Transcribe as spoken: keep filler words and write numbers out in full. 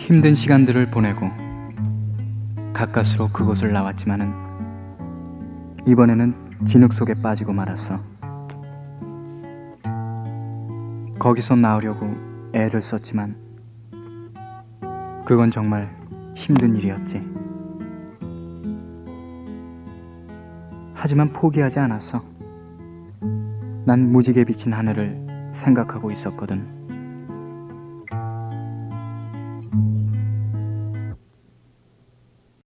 힘든 시간들을 보내고 가까스로 그곳을 나왔지만은 이번에는 진흙 속에 빠지고 말았어. 거기서 나오려고 애를 썼지만 그건 정말 힘든 일이었지. 하지만 포기하지 않았어. 난 무지개 비친 하늘을 생각하고 있었거든.